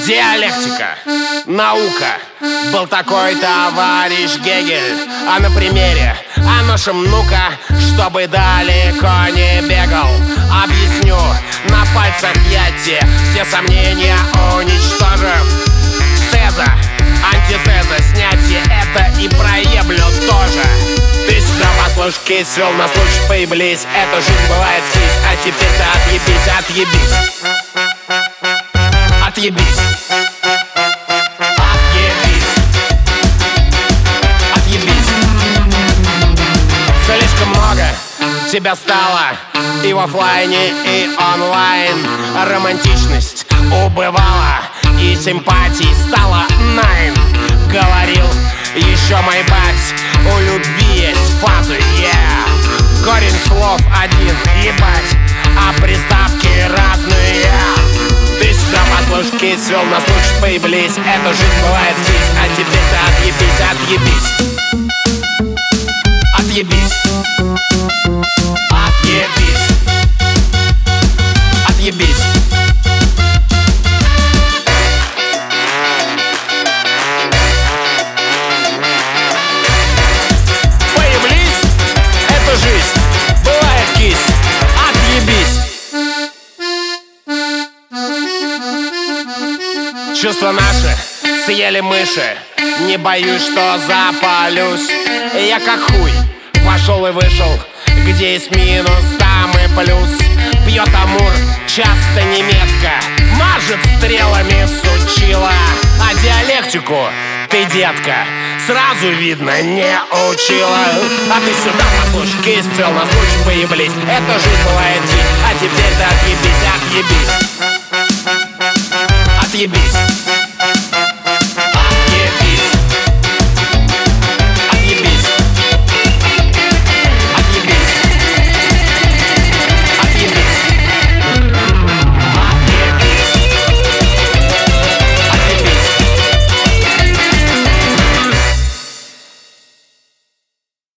Диалектика, наука. Был такой товарищ Гегель. А на примере, а нашем ну-ка, чтобы далеко не бегал, объясню на пальцах я те все сомнения уничтожив. Теза, антитеза, снятие это и проеблю тоже. Ты сюда послушай, кисел, на случай появились. Эта жизнь бывает сквозь, а теперь-то отъебись, отъебись. Отъебись. Отъебись. Отъебись. Слишком много тебя стало и в офлайне, и онлайн. Романтичность убывала, и симпатий стало найн. Говорил еще мой бать, у любви есть фазы, yeah. Корень слов один, ебать, а приставки разные. Ты сюда послушай, кисел, на случай появились. Эта жизнь бывает здесь, а теперь-то отъебись, отъебись. Отъебись. Отъебись. Отъебись. Появились, это жизнь, бывает кись. Отъебись. Чувства наши съели мыши. Не боюсь, что запалюсь. Я как хуй вошел и вышел. Где есть минус, там и плюс. Пьет амур, часто неметко. Мажет стрелами сучила. А диалектику ты, детка, сразу видно не учила. А ты сюда послушай, кисел, на случай появились. Эта жизнь бывает здесь, а теперь-то отъебись, отъебись. Отъебись.